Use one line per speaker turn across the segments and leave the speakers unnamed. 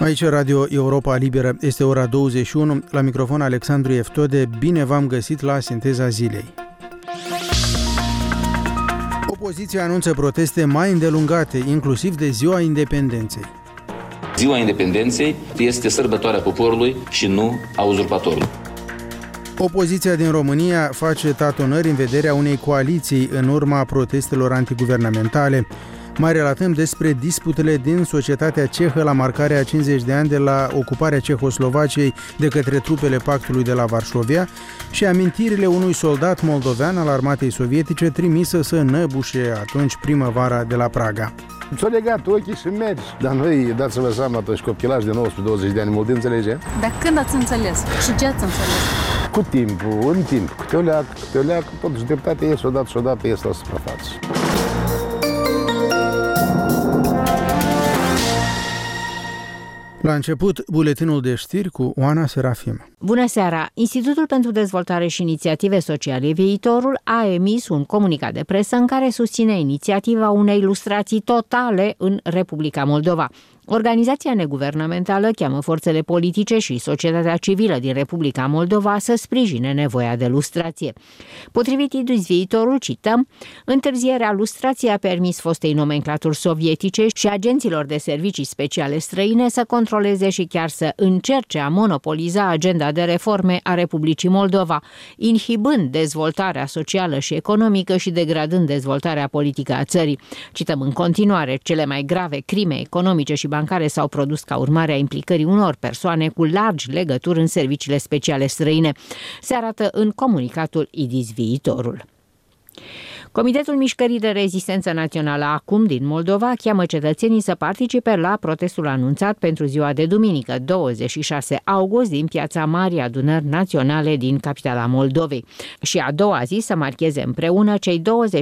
Aici Radio Europa Liberă, este ora 21, la microfon Alexandru Eftode, bine v-am găsit la Sinteza Zilei. Opoziția anunță proteste mai îndelungate, inclusiv de Ziua Independenței.
Ziua Independenței este sărbătoarea poporului și nu a uzurpatorului.
Opoziția din România face tatonări în vederea unei coaliții în urma protestelor antiguvernamentale. Mai relatăm despre disputele din societatea cehă la marcarea a 50 de ani de la ocuparea Cehoslovaciei de către trupele Pactului de la Varșovia și amintirile unui soldat moldovean al armatei sovietice trimisă să năbușe atunci primăvara de la Praga.
Ți-o legat ochii și mergi. Dar noi, dați-vă seama, atunci copilași de 19-20 de ani, mult înțelege?
Dar când ați înțeles? Și ce ați înțeles?
Cu timpul, în timp, câte o leac, totuși dreptatea ies odată ies la suprafață.
La început, buletinul de știri cu Oana Serafim.
Bună seara! Institutul pentru Dezvoltare și Inițiative Sociale Viitorul a emis un comunicat de presă în care susține inițiativa unei lustrații totale în Republica Moldova. Organizația neguvernamentală cheamă forțele politice și societatea civilă din Republica Moldova să sprijine nevoia de lustrație. Potrivit Idis Viitorul, cităm, întârzierea lustrației a permis fostei nomenclaturi sovietice și agenților de servicii speciale străine să controleze și chiar să încerce a monopoliza agenda de reforme a Republicii Moldova, inhibând dezvoltarea socială și economică și degradând dezvoltarea politică a țării. Cităm în continuare, cele mai grave crime economice și bancare s-au produs ca urmare a implicării unor persoane cu largi legături în serviciile speciale străine, se arată în comunicatul Idis Viitorul. Comitetul Mișcării de Rezistență Națională Acum din Moldova cheamă cetățenii să participe la protestul anunțat pentru ziua de duminică, 26 august, din Piața Marii Adunări Naționale din capitala Moldovei și a doua zi să marcheze împreună cei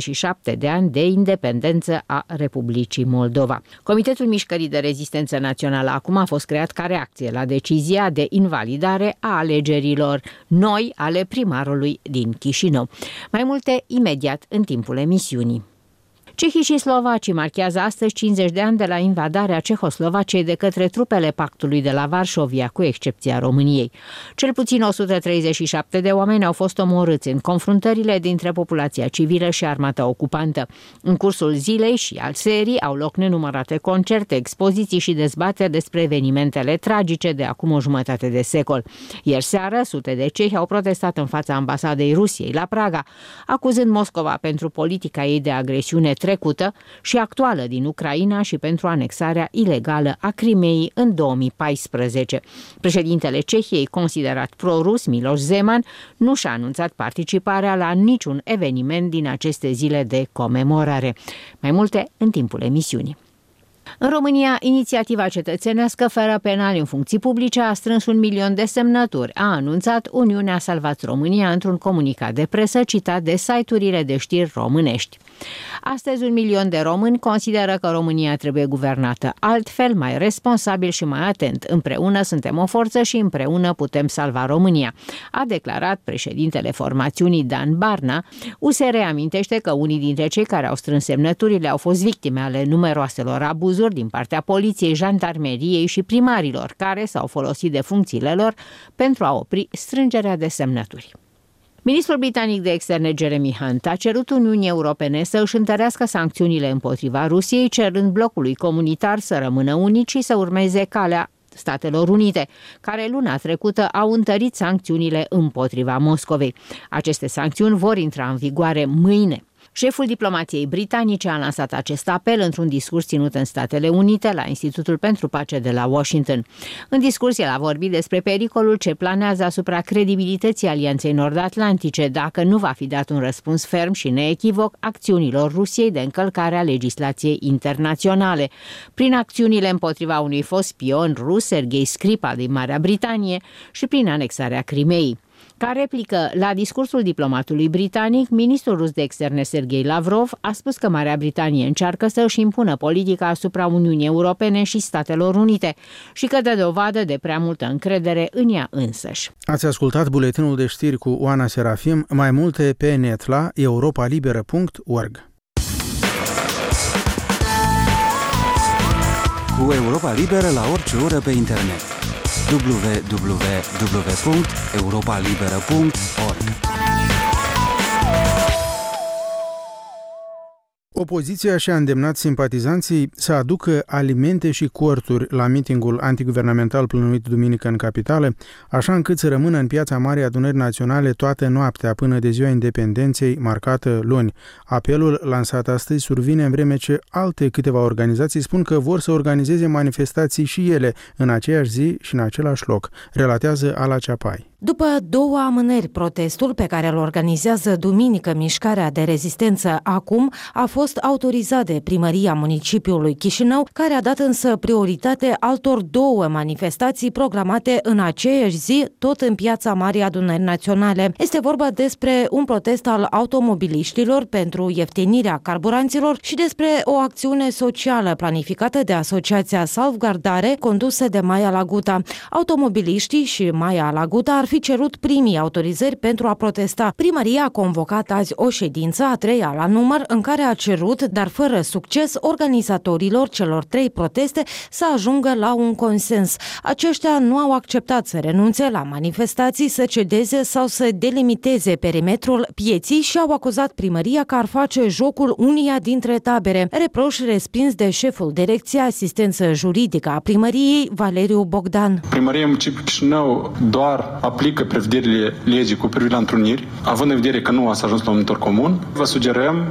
27 de ani de independență a Republicii Moldova. Comitetul Mișcării de Rezistență Națională Acum a fost creat ca reacție la decizia de invalidare a alegerilor noi ale primarului din Chișinău. Mai multe imediat în timpul emisiunii. Cehii și slovacii marchează astăzi 50 de ani de la invadarea Cehoslovaciei de către trupele Pactului de la Varșovia, cu excepția României. Cel puțin 137 de oameni au fost omorâți în confruntările dintre populația civilă și armata ocupantă. În cursul zilei și al serii au loc nenumărate concerte, expoziții și dezbateri despre evenimentele tragice de acum o jumătate de secol. Ieri seară, sute de cehi au protestat în fața ambasadei Rusiei la Praga, acuzând Moscova pentru politica ei de agresiune trecută și actuală din Ucraina și pentru anexarea ilegală a Crimeei în 2014. Președintele Cehiei, considerat pro-rus, Miloš Zeman, nu și-a anunțat participarea la niciun eveniment din aceste zile de comemorare. Mai multe în timpul emisiunii. În România, inițiativa cetățenească fără penali în funcții publice a strâns 1 milion de semnături, a anunțat Uniunea Salvați România într-un comunicat de presă citat de site-urile de știri românești. Astăzi 1 milion de români consideră că România trebuie guvernată altfel, mai responsabil și mai atent. Împreună suntem o forță și împreună putem salva România, a declarat președintele formațiunii Dan Barna. USR amintește că unii dintre cei care au strâns semnăturile au fost victime ale numeroaselor abuzuri din partea poliției, jandarmeriei și primarilor, care s-au folosit de funcțiile lor pentru a opri strângerea de semnături. Ministrul britanic de externe Jeremy Hunt a cerut Uniunii Europene să își întărească sancțiunile împotriva Rusiei, cerând blocului comunitar să rămână unic și să urmeze calea Statelor Unite, care luna trecută au întărit sancțiunile împotriva Moscovei. Aceste sancțiuni vor intra în vigoare mâine. Șeful diplomației britanice a lansat acest apel într-un discurs ținut în Statele Unite la Institutul pentru Pace de la Washington. În discurs el a vorbit despre pericolul ce planează asupra credibilității Alianței Nord-Atlantice dacă nu va fi dat un răspuns ferm și neechivoc acțiunilor Rusiei de încălcare a legislației internaționale, prin acțiunile împotriva unui fost spion rus, Sergei Skripal din Marea Britanie, și prin anexarea Crimeei. Ca replică la discursul diplomatului britanic, ministrul rus de externe Sergei Lavrov a spus că Marea Britanie încearcă să își impună politica asupra Uniunii Europene și Statelor Unite și că dă dovadă de prea multă încredere în ea însăși.
Ați ascultat buletinul de știri cu Oana Serafim, mai multe pe net la europalibera.org.
cu Europa Liberă la orice oră pe internet. www.europalibera.org.
Opoziția și-a îndemnat simpatizanții să aducă alimente și corturi la mitingul antiguvernamental plănuit duminică în capitală, așa încât să rămână în Piața Marii Adunări Naționale toată noaptea până de ziua independenței, marcată luni. Apelul lansat astăzi survine în vreme ce alte câteva organizații spun că vor să organizeze manifestații și ele în aceeași zi și în același loc, relatează Ala Ceapai.
După 2 amânări, protestul pe care îl organizează duminică Mișcarea de Rezistență Acum a fost autorizat de primăria municipiului Chișinău, care a dat însă prioritate altor 2 manifestații programate în aceeași zi, tot în Piața Marii Adunări Naționale. Este vorba despre un protest al automobiliștilor pentru ieftinirea carburanților și despre o acțiune socială planificată de Asociația Salvgardare, condusă de Maia Laguta. Automobiliștii și Maia Laguta ar fi cerut primii autorizări pentru a protesta. Primăria a convocat azi o ședință, a 3-a la număr, în care a cerut, dar fără succes, organizatorilor celor 3 proteste să ajungă la un consens. Aceștia nu au acceptat să renunțe la manifestații, să cedeze sau să delimiteze perimetrul pieții și au acuzat primăria că ar face jocul uneia dintre tabere. Reproș respins de șeful Direcției Asistență Juridică a primăriei, Valeriu Bogdan.
Primăria municipiului Chișinău doar aplică prevederile legii cu privire la întruniri, având în vedere că nu s-a ajuns la un numitor comun. Vă sugerăm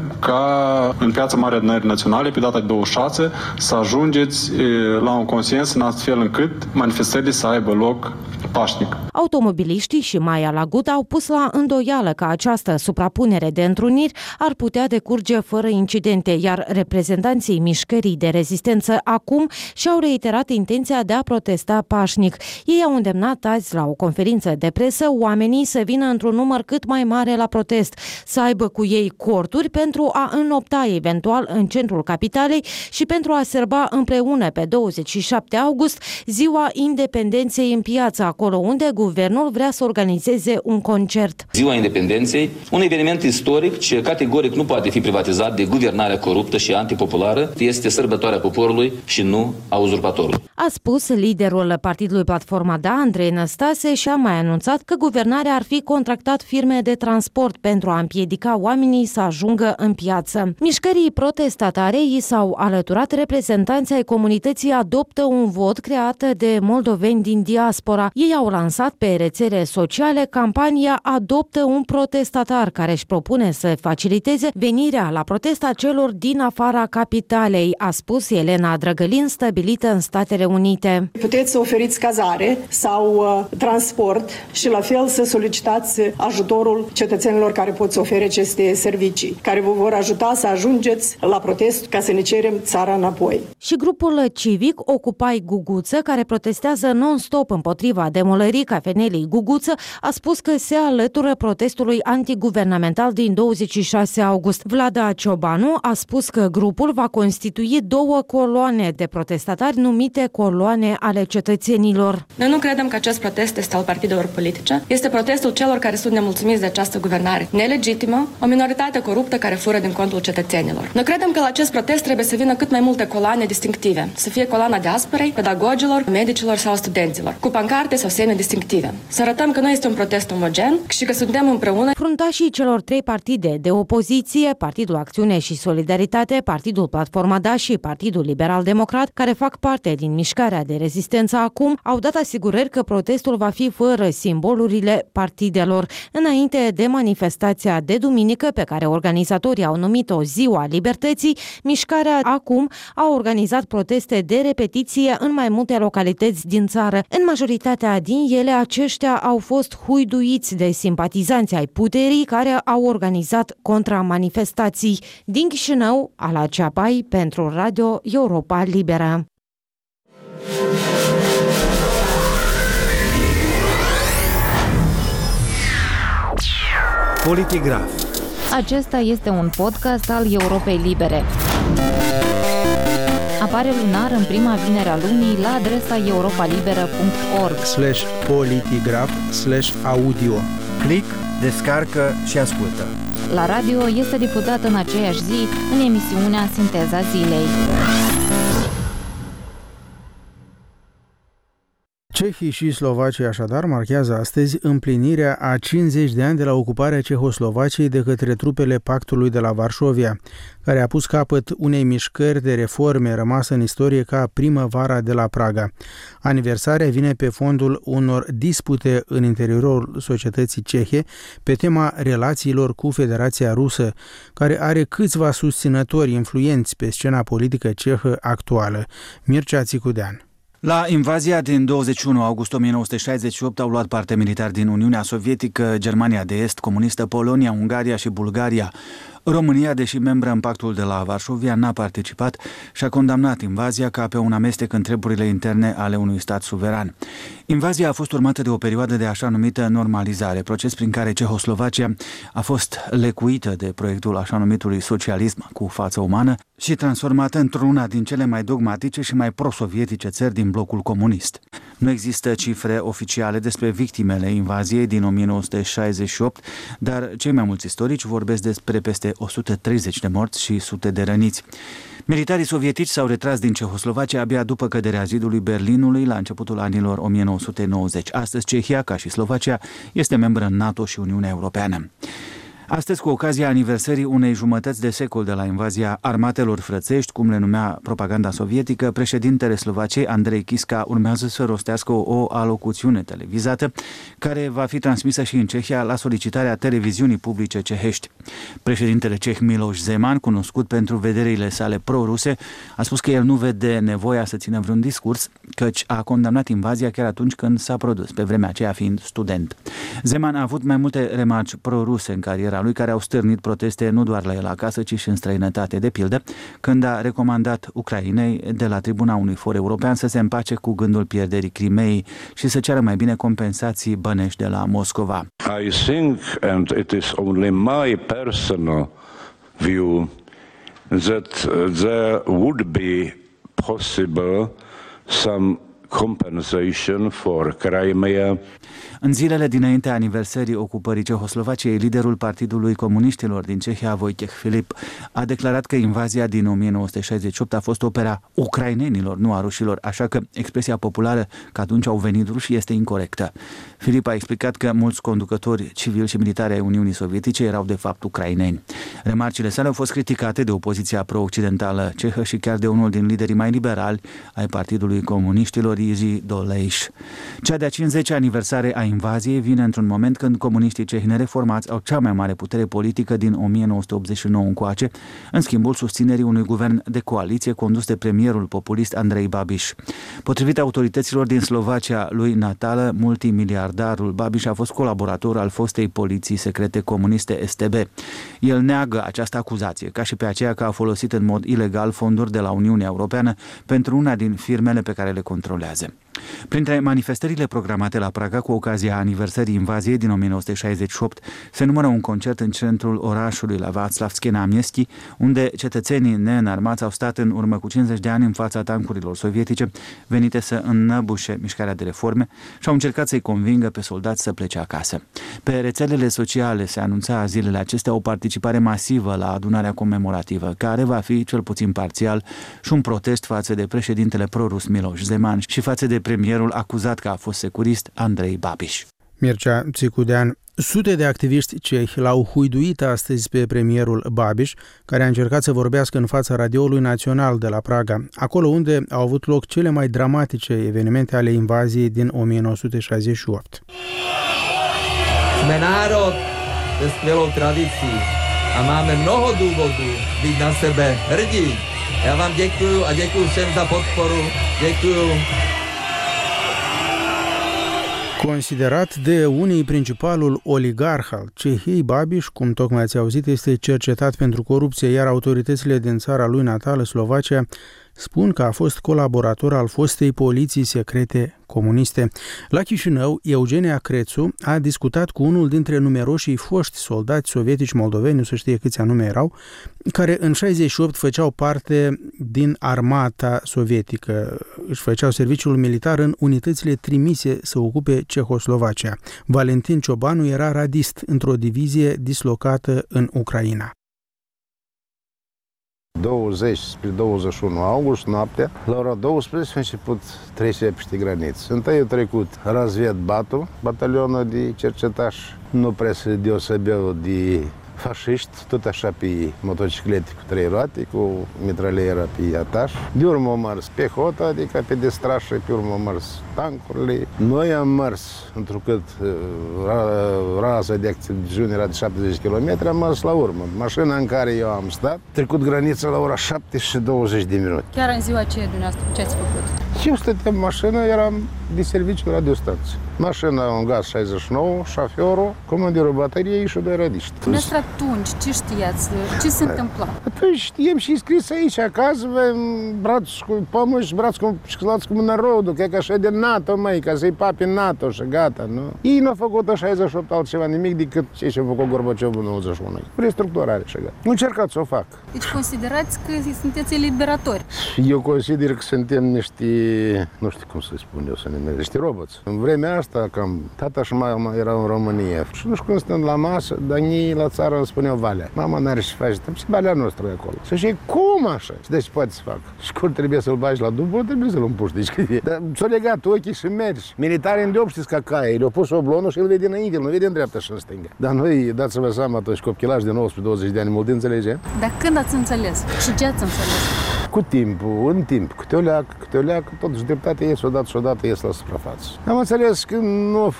ca în Piața Marii Adunări Naționale, pe data de 26, să ajungeți la un consens în astfel încât manifestările să aibă loc pașnic.
Automobiliștii și Maia Laguta au pus la îndoială că această suprapunere de întruniri ar putea decurge fără incidente, iar reprezentanții Mișcării de Rezistență Acum și-au reiterat intenția de a protesta pașnic. Ei au îndemnat azi la o conferință de presă oamenii să vină într-un număr cât mai mare la protest, să aibă cu ei corturi pentru a înopta eventual în centrul capitalei și pentru a sărba împreună pe 27 august ziua independenței în piață, acolo unde guvernul vrea să organizeze un concert.
Ziua independenței, un eveniment istoric ce categoric nu poate fi privatizat de guvernarea coruptă și antipopulară, este sărbătoarea poporului și nu a uzurpatorului.
A spus liderul partidului Platforma Da, Andrei Năstase, și a mai anunțat că guvernarea ar fi contractat firme de transport pentru a împiedica oamenii să ajungă în piață. Mișcării protestatare i s-au alăturat reprezentanții ai comunității Adoptă un Vot, creată de moldoveni din diaspora. Ei au lansat pe rețele sociale campania Adoptă un protestatar, care își propune să faciliteze venirea la protest a celor din afara capitalei, a spus Elena Drăgălin, stabilită în Statele Unite.
Puteți să oferiți cazare sau transport și la fel să solicitați ajutorul cetățenilor care pot să ofere aceste servicii, care vă vor ajuta să ajungeți la protest ca să ne cerem țara înapoi.
Și grupul civic Ocupai Guguță, care protestează non-stop împotriva demolării cafenelei Guguță, a spus că se alătură protestului antiguvernamental din 26 august. Vlada Ciobanu a spus că grupul va constitui 2 coloane de protestatari numite coloane ale cetățenilor.
Noi nu credem că acest protest este al partidelor politice. Este protestul celor care sunt nemulțumiți de această guvernare nelegitimă, o minoritate coruptă care fură din contul cetățenilor. Noi credem că la acest protest trebuie să vină cât mai multe coloane distinctive. Să fie coloana diasporei, pedagogilor, medicilor sau studenților, cu pancarte sau semne distinctive. Să arătăm că nu este un protest omogen și că suntem împreună.
Fruntașii celor 3 partide de opoziție, Partidul Acțiune și Solidaritate, Partidul Platforma Da și Partidul Liberal Democrat, care fac parte din Mișcarea de Rezistență Acum, au dat asigurări că protestul va fi fără simbolurile partidelor. Înainte de manifestația de duminică, pe care organizatorii au numit-o Ziua Libertății, Mișcarea Acum a organizat proteste de repetiție în mai multe localități din țară. În majoritatea din ele, aceștia au fost huiduiți de simpatizanți ai puterii care au organizat contramanifestații. Din Chișinău, Ala Ceapai pentru Radio Europa Liberă.
Politigraf.
Acesta este un podcast al Europei Libere. Apare lunar în prima vinere a lunii la adresa europalibera.org/politigraf/audio.
Click, descarcă și ascultă.
La radio este difuzat în aceeași zi în emisiunea Sinteza Zilei.
Cehii și Slovacii așadar marchează astăzi împlinirea a 50 de ani de la ocuparea Cehoslovaciei de către trupele Pactului de la Varșovia, care a pus capăt unei mișcări de reforme rămasă în istorie ca primăvara de la Praga. Aniversarea vine pe fondul unor dispute în interiorul societății cehe pe tema relațiilor cu Federația Rusă, care are câțiva susținători influenți pe scena politică cehă actuală. Mircea Țicudean.
La invazia din 21 august 1968 au luat parte militari din Uniunea Sovietică, Germania de Est, comunistă, Polonia, Ungaria și Bulgaria. România, deși membră în Pactul de la Varșovia, n-a participat și a condamnat invazia ca pe un amestec în treburile interne ale unui stat suveran. Invazia a fost urmată de o perioadă de așa numită normalizare, proces prin care Cehoslovacia a fost lecuită de proiectul așa numitului socialism cu față umană și transformată într-una din cele mai dogmatice și mai pro-sovietice țări din blocul comunist. Nu există cifre oficiale despre victimele invaziei din 1968, dar cei mai mulți istorici vorbesc despre peste 130 de morți și sute de răniți. Militarii sovietici s-au retras din Cehoslovacia abia după căderea zidului Berlinului la începutul anilor 1990. Astăzi Cehia, ca și Slovacia, este membră în NATO și Uniunea Europeană. Astăzi, cu ocazia aniversării unei jumătăți de secol de la invazia armatelor frățești, cum le numea propaganda sovietică, președintele Slovaciei, Andrei Kiska, urmează să rostească o alocuțiune televizată, care va fi transmisă și în Cehia la solicitarea televiziunii publice cehești. Președintele ceh Miloš Zeman, cunoscut pentru vederile sale pro-ruse, a spus că el nu vede nevoia să țină vreun discurs, căci a condamnat invazia chiar atunci când s-a produs, pe vremea aceea fiind student. Zeman a avut mai multe remarci pro-ruse în cariera lui, care au stârnit proteste nu doar la el acasă, ci și în străinătate. De pildă, când a recomandat Ucrainei de la tribuna unui for european să se împace cu gândul pierderii Crimeei și să ceară mai bine compensații bănești de la Moscova.
I think, and it is only my personal view, that there would be possible some compensation for Crimea.
În zilele dinaintea aniversării ocupării Cehoslovaciei, liderul Partidului Comuniștilor din Cehia, Vojtěch Filip, a declarat că invazia din 1968 a fost opera ucrainenilor, nu a rușilor, așa că expresia populară că atunci au venit rușii este incorectă. Filip a explicat că mulți conducători civili și militari ai Uniunii Sovietice erau de fapt ucraineni. Remarcile sale au fost criticate de opoziția pro-occidentală cehă și chiar de unul din liderii mai liberali ai Partidului Comuniștilor, Jiří Dolejš. Cea de-a 50-a aniversare a invaziei vine într-un moment când comuniștii cehi nereformați au cea mai mare putere politică din 1989 încoace, în schimbul susținerii unui guvern de coaliție condus de premierul populist Andrei Babiš. Potrivit autorităților din Slovacia lui natală, multimiliardarul Babiš a fost colaborator al fostei poliții secrete comuniste STB. El neagă această acuzație, ca și pe aceea că a folosit în mod ilegal fonduri de la Uniunea Europeană pentru una din firmele pe care le controlează. Printre manifestările programate la Praga cu ocazia aniversării invaziei din 1968 se numără un concert în centrul orașului la Václavské náměstí, unde cetățenii neînarmați au stat în urmă cu 50 de ani în fața tancurilor sovietice venite să înnăbușe mișcarea de reforme și au încercat să-i convingă pe soldați să plece acasă. Pe rețelele sociale se anunța zilele acestea o participare masivă la adunarea comemorativă, care va fi cel puțin parțial și un protest față de președintele prorus Miloš Zeman și față de premierul acuzat că a fost securist Andrei Babiš.
Mircea Țicudean. Sute de activiști cehi l-au huiduit astăzi pe premierul Babiš, care a încercat să vorbească în fața radioului național de la Praga, acolo unde au avut loc cele mai dramatice evenimente ale invaziei din 1968.
Sme národ se skvělou tradicí a máme mnoho důvodů být na sebe hrdí. Já vám děkuju a děkuju všem za podporu. Děkuju.
Considerat de unii principalul oligarh al Cehiei, Babiš, cum tocmai ați auzit, este cercetat pentru corupție, iar autoritățile din țara lui natală, Slovacia, spun că a fost colaborator al fostei poliții secrete comuniste. La Chișinău, Eugenia Crețu a discutat cu unul dintre numeroșii foști soldați sovietici moldoveni, nu se știe câți anume erau, care în 68 făceau parte din armata sovietică, își făceau serviciul militar în unitățile trimise să ocupe Cehoslovacia. Valentin Ciobanu era radist într-o divizie dislocată în Ucraina.
20 spre 21 august, noaptea, la ora 12 a început trecerea peste graniță. Întâi a trecut Razviet Batu, batalionul de cercetași, nu prea se deosebeau de fașiști, tot așa pe motociclete cu 3 roate, cu mitraliera pe ataș. De urmă au mers pehota, adică pe destrașă, pe urmă au mers tancurile. Noi am mers, întrucât raza de acțiune era de 70 km, am mers la urmă. Mașina în care eu am stat, trecut granița la ora 7 și 20 de minute.
Chiar în ziua aceea dumneavoastră, ce ați făcut?
Eu stăteam în mașină, eram de serviciu radiostație. Mașina un gaz 69, șoferul, comandirul bateriei și 2 radiști.
Dumneavoastră atunci, ce știați? Ce se întâmpla?
Atunci știam și scris aici, acasă, braț cu pomăși, braț cu sclați cu narodul, că e așa de NATO, măi, ca să-i papi NATO și gata, nu? Ei n-au făcut în 68 altceva nimic decât ce și-a făcut Gorbaciov în 91. Restructurare și gata. Nu încercați să o fac.
Deci considerați că sunteți eliberatori?
Eu consider că suntem niște, nu știu cum să spun eu, să ne niște roboți. În vremea asta, cam tata și mama erau în România. Și nu știu când stând la masă, dar ei la țară îmi spuneau Valea. Mama n-are ce face, și Valea noastră e acolo. Și zice, cum așa? Și deci poate să fac. Și când trebuie să-l bagi la dublu, trebuie să-l împuși. Deci, dar ți-o legat ochii și mergi. Militarii îndeop știți ca caie. Le-au pus oblonul și îl vede înainte, nu vede în dreapta și în stânga. Dar noi, dați-vă seama atunci, copilași de 19-20 de ani, mult înțelege?
Dar când ați înțeles? Și ce ați înțeles?
Cu timpul, în timp, câte o leacă, totuși dreptatea ies odată ies la suprafață. Am înțeles că nu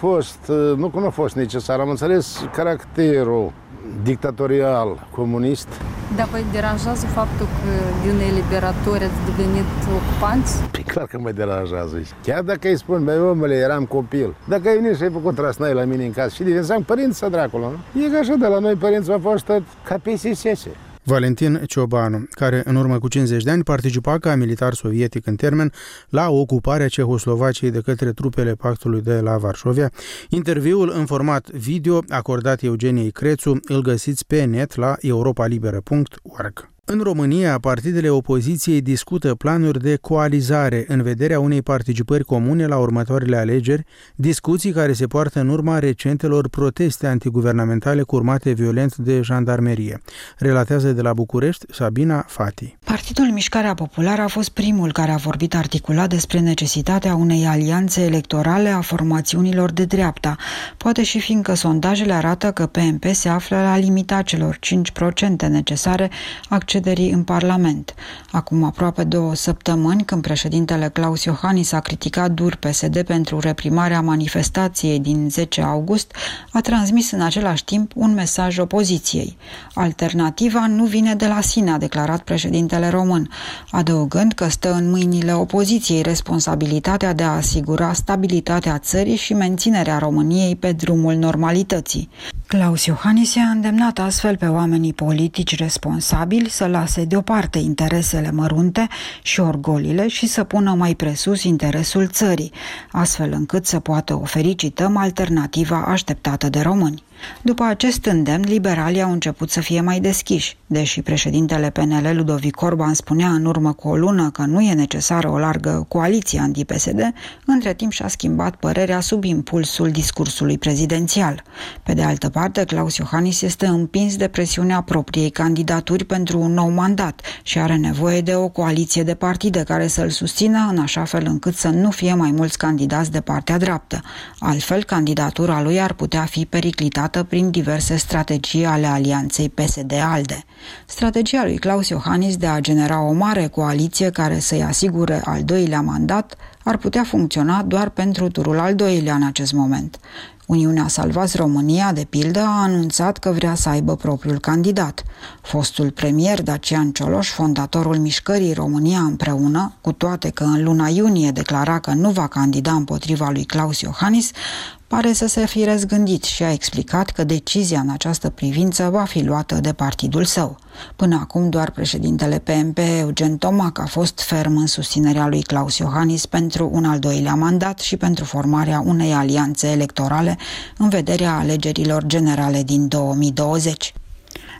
a fost necesar, am înțeles caracterul dictatorial comunist.
Dar vă deranjează faptul că din eliberatori ați devenit ocupanți?
Păi clar că mă deranjează. Chiar dacă îi spun, băi omule, eram copil. Dacă ai venit și ai făcut trasnai la mine în casă și deveneam părinți să dracul, nu? E că așa, de la noi părinții au fost ca PSS.
Valentin Ciobanu, care în urmă cu 50 de ani participa ca militar sovietic în termen la ocuparea Cehoslovaciei de către trupele pactului de la Varșovia. Interviul în format video acordat Eugeniei Crețu îl găsiți pe net la europalibera.org. În România, partidele opoziției discută planuri de coalizare în vederea unei participări comune la următoarele alegeri, discuții care se poartă în urma recentelor proteste antiguvernamentale curmate violent de jandarmerie. Relatează de la București Sabina Fati.
Partidul Mișcarea Populară a fost primul care a vorbit articulat despre necesitatea unei alianțe electorale a formațiunilor de dreapta, poate și fiindcă sondajele arată că PMP se află la limita celor 5% necesare accederii în Parlament. Acum aproape 2 săptămâni, când președintele Claus Iohannis a criticat dur PSD pentru reprimarea manifestației din 10 august, a transmis în același timp un mesaj opoziției. Alternativa nu vine de la sine, a declarat președintele român, adăugând că stă în mâinile opoziției responsabilitatea de a asigura stabilitatea țării și menținerea României pe drumul normalității. Claus Iohannis a îndemnat astfel pe oamenii politici responsabili să lase deoparte interesele mărunte și orgolile și să pună mai presus interesul țării, astfel încât să poată oferi, cităm, alternativa așteptată de români. După acest îndemn, liberalii au început să fie mai deschiși. Deși președintele PNL Ludovic Orban spunea în urmă cu o lună că nu e necesară o largă coaliție anti-PSD, între timp și-a schimbat părerea sub impulsul discursului prezidențial. Pe de altă parte, Claus Iohannis este împins de presiunea propriei candidaturi pentru un nou mandat și are nevoie de o coaliție de partide care să-l susțină în așa fel încât să nu fie mai mulți candidați de partea dreaptă. Altfel, candidatura lui ar putea fi periclitată prin diverse strategii ale alianței PSD-ALDE. Strategia lui Claus Iohannis de a genera o mare coaliție care să-i asigure al 2-lea mandat ar putea funcționa doar pentru turul al 2-lea în acest moment. Uniunea Salvați România, de pildă, a anunțat că vrea să aibă propriul candidat. Fostul premier Dacian Cioloș, fondatorul mișcării România Împreună, cu toate că în luna iunie declara că nu va candida împotriva lui Claus Iohannis, pare să se fi răzgândit și a explicat că decizia în această privință va fi luată de partidul său. Până acum, doar președintele PMP, Eugen Tomac, a fost ferm în susținerea lui Claus Iohannis pentru un al 2-lea mandat și pentru formarea unei alianțe electorale în vederea alegerilor generale din 2020.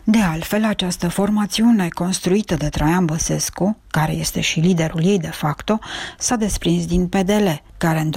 De altfel, această formațiune construită de Traian Băsescu, care este și liderul ei de facto, s-a desprins din PDL, care în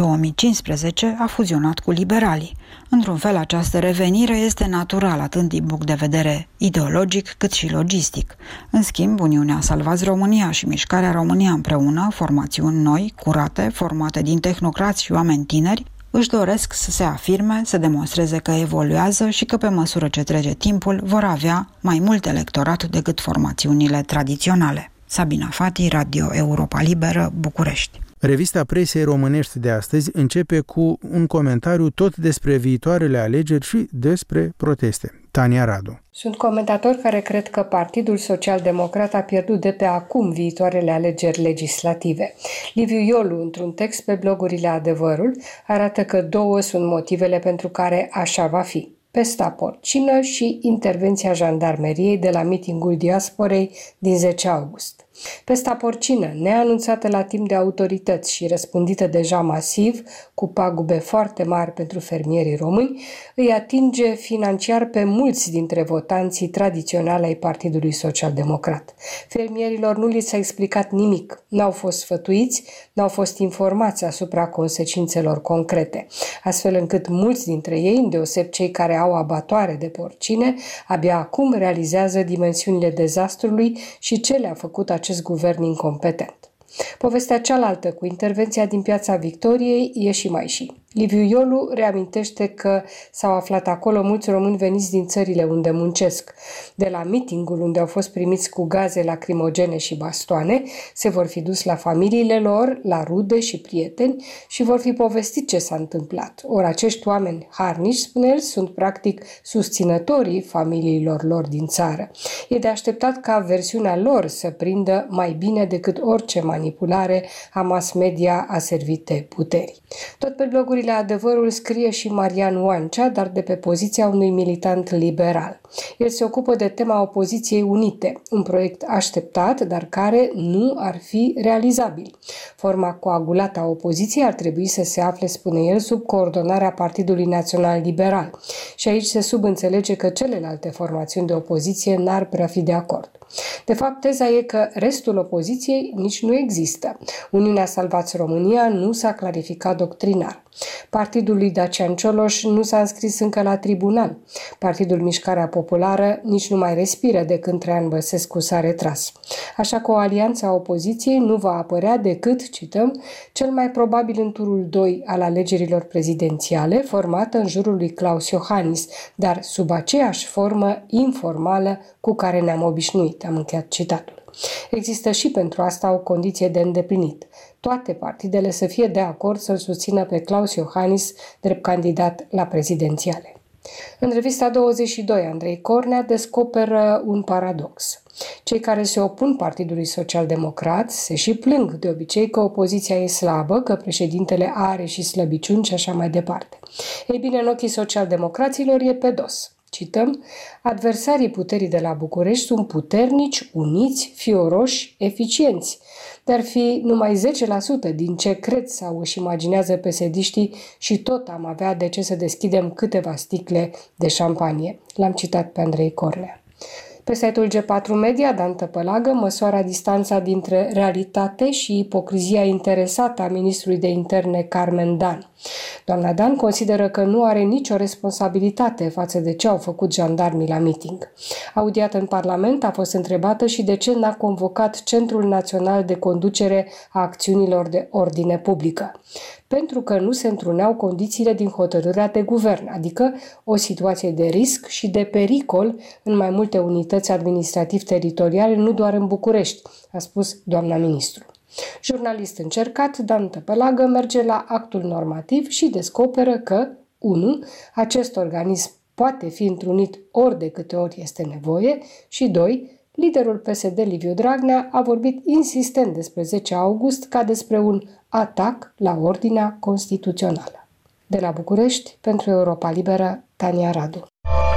2015 a fuzionat cu liberalii. Într-un fel, această revenire este naturală atât din punct de vedere ideologic cât și logistic. În schimb, Uniunea Salvați România și Mișcarea România împreună, formațiuni noi, curate, formate din tehnocrați și oameni tineri, își doresc să se afirme, să demonstreze că evoluează și că pe măsură ce trece timpul vor avea mai mult electorat decât formațiunile tradiționale. Sabina Fati, Radio Europa Liberă, București.
Revista presei românești de astăzi începe cu un comentariu tot despre viitoarele alegeri și despre proteste. Tania Radu.
Sunt comentatori care cred că Partidul Social-Democrat a pierdut de pe acum viitoarele alegeri legislative. Liviu Iolu, într-un text pe blogurile Adevărul, arată că două sunt motivele pentru care așa va fi: pesta porcină și intervenția jandarmeriei de la mitingul diasporei din 10 august. Pesta porcină, neanunțată la timp de autorități și răspândită deja masiv, cu pagube foarte mari pentru fermierii români, îi atinge financiar pe mulți dintre votanții tradiționali ai Partidului Social-Democrat. Fermierilor nu li s-a explicat nimic, n-au fost sfătuiți, n-au fost informați asupra consecințelor concrete, astfel încât mulți dintre ei, îndeoseb cei care au abatoare de porcine, abia acum realizează dimensiunile dezastrului și ce le-a făcut acest guvern incompetent. Povestea cealaltă, cu intervenția din Piața Victoriei, e și mai și. Liviu Iolu reamintește că s-au aflat acolo mulți români veniți din țările unde muncesc. De la mitingul unde au fost primiți cu gaze lacrimogene și bastoane, se vor fi dus la familiile lor, la rude și prieteni și vor fi povestit ce s-a întâmplat. Ori acești oameni harnici, spune el, sunt practic susținătorii familiilor lor din țară. E de așteptat ca versiunea lor să prindă mai bine decât orice manipulare a mass media aservite puterii. Tot pe blogurile Adevărul scrie și Marian Oancea, dar de pe poziția unui militant liberal. El se ocupă de tema opoziției unite, un proiect așteptat, dar care nu ar fi realizabil. Forma coagulată a opoziției ar trebui să se afle, spune el, sub coordonarea Partidului Național Liberal. Și aici se subînțelege că celelalte formațiuni de opoziție n-ar prea fi de acord. De fapt, teza e că restul opoziției nici nu există. Uniunea Salvați România nu s-a clarificat doctrinar. Partidul lui Dacian Cioloș nu s-a înscris încă la tribunal. Partidul Mișcarea Populară nici nu mai respiră de când Traian Băsescu s-a retras. Așa că o alianță a opoziției nu va apărea decât, cităm, cel mai probabil în turul 2 al alegerilor prezidențiale, formată în jurul lui Klaus Iohannis, dar sub aceeași formă informală cu care ne-am obișnuit. Am încheiat citatul. Există și pentru asta o condiție de îndeplinit: toate partidele să fie de acord să-l susțină pe Klaus Iohannis drept candidat la prezidențiale. În revista 22, Andrei Cornea descoperă un paradox. Cei care se opun Partidului Social-Democrat se și plâng de obicei că opoziția e slabă, că președintele are și slăbiciuni și așa mai departe. Ei bine, în ochii socialdemocraților e pe dos. Cităm: adversarii puterii de la București sunt puternici, uniți, fioroși, eficienți. Dar fi numai 10% din ce cred sau își imaginează pesediștii și tot am avea de ce să deschidem câteva sticle de șampanie. L-am citat pe Andrei Cornea. Pe site-ul G4 Media, Dan Tăpălagă măsoară distanța dintre realitate și ipocrizia interesată a ministrului de interne Carmen Dan. Doamna Dan consideră că nu are nicio responsabilitate față de ce au făcut jandarmii la miting. Audiată în Parlament, a fost întrebată și de ce n-a convocat Centrul Național de Conducere a Acțiunilor de Ordine Publică. Pentru că nu se întruneau condițiile din hotărârea de guvern, adică o situație de risc și de pericol în mai multe unități administrativ-teritoriale, nu doar în București, a spus doamna ministru. Jurnalist încercat, Dan Tăpălagă merge la actul normativ și descoperă că 1. Acest organism poate fi întrunit ori de câte ori este nevoie și 2. Liderul PSD, Liviu Dragnea, a vorbit insistent despre 10 august ca despre un atac la ordinea constituțională. De la București, pentru Europa Liberă, Tania Radu.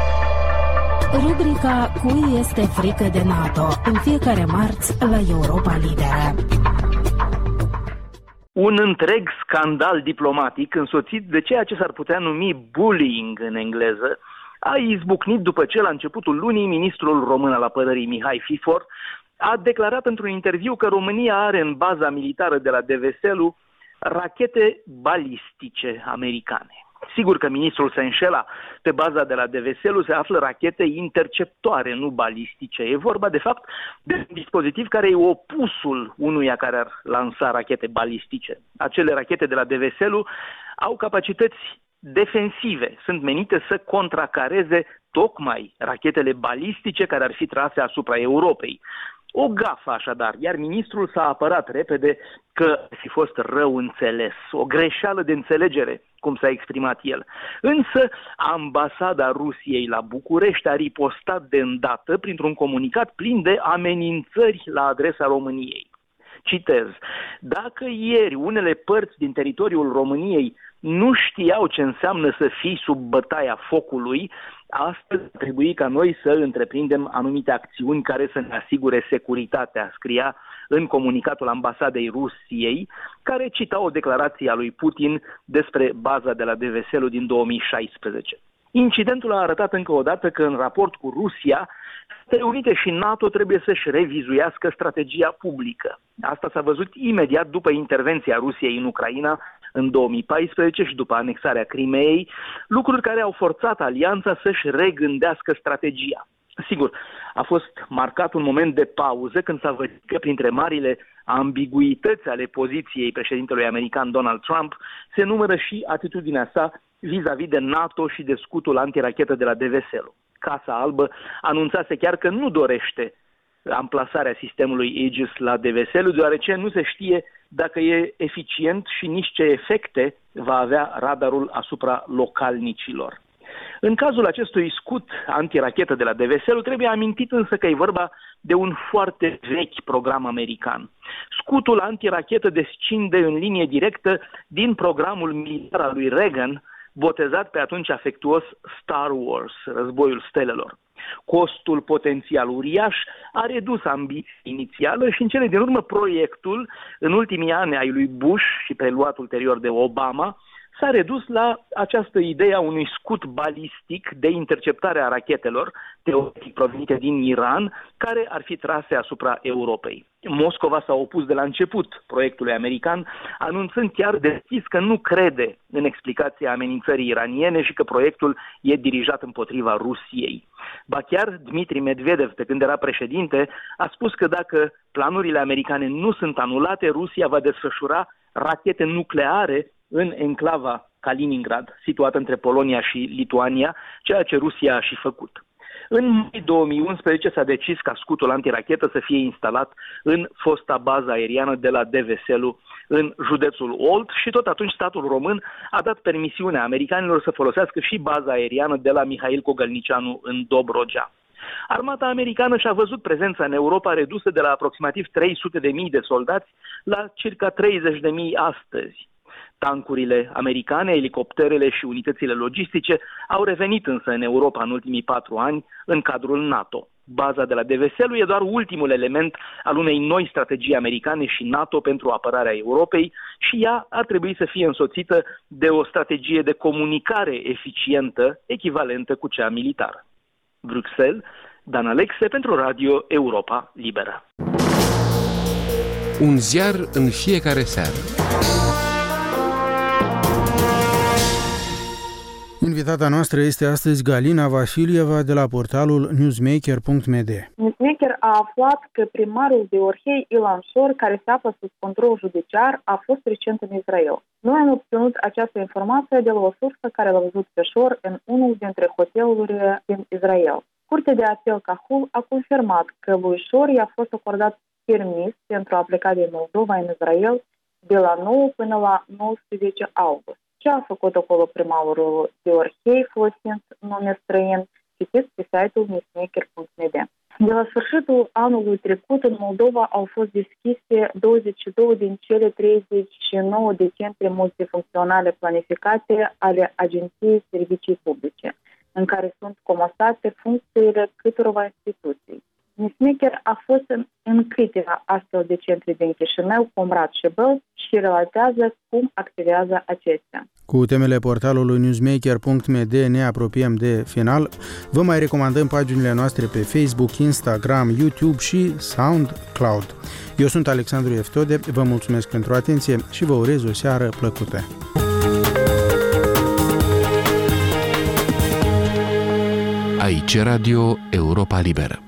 Rubrica Cui este frică de NATO? În fiecare marți la Europa Liberă.
Un întreg scandal diplomatic însoțit de ceea ce s-ar putea numi bullying în engleză a izbucnit după ce, la începutul lunii, ministrul român al apărării Mihai Fifor a declarat într-un interviu că România are în baza militară de la Deveselu rachete balistice americane. Sigur că ministrul se înșela. Pe baza de la Deveselu se află rachete interceptoare, nu balistice. E vorba, de fapt, de un dispozitiv care e opusul unuia care ar lansa rachete balistice. Acele rachete de la Deveselu au capacități defensive, sunt menite să contracareze tocmai rachetele balistice care ar fi trase asupra Europei. O gafă așadar, iar ministrul s-a apărat repede că ar fi fost rău înțeles, o greșeală de înțelegere, cum s-a exprimat el. Însă ambasada Rusiei la București a ripostat de îndată printr-un comunicat plin de amenințări la adresa României. Citez: dacă ieri unele părți din teritoriul României nu știau ce înseamnă să fii sub bătaia focului, astăzi trebuie ca noi să întreprindem anumite acțiuni care să ne asigure securitatea, scria în comunicatul ambasadei Rusiei, care cita o declarație a lui Putin despre baza de la Deveselu din 2016. Incidentul a arătat încă o dată că în raport cu Rusia, Statele Unite și NATO trebuie să-și revizuiască strategia publică. Asta s-a văzut imediat după intervenția Rusiei în Ucraina în 2014 și după anexarea Crimeei, lucruri care au forțat alianța să-și regândească strategia. Sigur, a fost marcat un moment de pauză când s-a văzut că printre marile ambiguități ale poziției președintelui american Donald Trump se numără și atitudinea sa vis-a-vis de NATO și de scutul antirachetă de la Deveselu. Casa Albă anunțase chiar că nu dorește amplasarea sistemului Aegis la Deveselu, deoarece nu se știe dacă e eficient și nici ce efecte va avea radarul asupra localnicilor. În cazul acestui scut antirachetă de la Deveselu trebuie amintit însă că e vorba de un foarte vechi program american. Scutul antirachetă descinde în linie directă din programul militar al lui Reagan, botezat pe atunci afectuos Star Wars, războiul stelelor. Costul potențial uriaș a redus ambiția inițială și în cele din urmă proiectul, în ultimii ani ai lui Bush și preluat ulterior de Obama, s-a redus la această idee a unui scut balistic de interceptare a rachetelor, teoretic provenite din Iran, care ar fi trase asupra Europei. Moscova s-a opus de la început proiectului american, anunțând chiar deschis că nu crede în explicația amenințării iraniene și că proiectul e dirijat împotriva Rusiei. Ba chiar Dmitri Medvedev, pe când era președinte, a spus că dacă planurile americane nu sunt anulate, Rusia va desfășura rachete nucleare în enclava Kaliningrad, situată între Polonia și Lituania, ceea ce Rusia a și făcut. În mai 2011 s-a decis ca scutul antirachetă să fie instalat în fosta bază aeriană de la Deveselu, în județul Olt, și tot atunci statul român a dat permisiunea americanilor să folosească și baza aeriană de la Mihail Cogălnicianu în Dobrogea. Armata americană și-a văzut prezența în Europa redusă de la aproximativ 300.000 de soldați la circa 30.000 astăzi. Tancurile americane, elicopterele și unitățile logistice au revenit însă în Europa în ultimii 4 ani în cadrul NATO. Baza de la Deveselu e doar ultimul element al unei noi strategii americane și NATO pentru apărarea Europei și ea ar trebui să fie însoțită de o strategie de comunicare eficientă, echivalentă cu cea militară. Bruxelles, Dan Alexe pentru Radio Europa Liberă.
Un ziar în fiecare seară.
Invitata noastră este astăzi Galina Vasilieva de la portalul newsmaker.md.
Newsmaker a aflat că primarul de Orhei, Ilan Șor, care se află sub control judiciar, a fost recent în Israel. Noi am obținut această informație de la o sursă care l-a văzut pe Șor în unul dintre hotelurile din Israel. Curtea de apel Cahul a confirmat că lui Șor i-a fost acordat permis pentru a pleca din Moldova în Israel de la 9 până la 19 august. Ce a făcut acolo primarul de Orhei folosind nume străin, citiți pe site-ul newsmaker.md. De la sfârșitul anului trecut, în Moldova au fost deschise 22 din cele 39 de centre multifuncționale planificate ale Agenției Servicii Publice, în care sunt comasate funcțiile câtorva instituții. Newsmaker a fost în câteva astfel de centre din Chișinău, Comrat și Bălți, și relatează cum activează acestea.
Cu temele portalului newsmaker.md ne apropiem de final. Vă mai recomandăm paginile noastre pe Facebook, Instagram, YouTube și SoundCloud. Eu sunt Alexandru Eftode, vă mulțumesc pentru atenție și vă urez o seară plăcută.
Aici Radio Europa Liberă.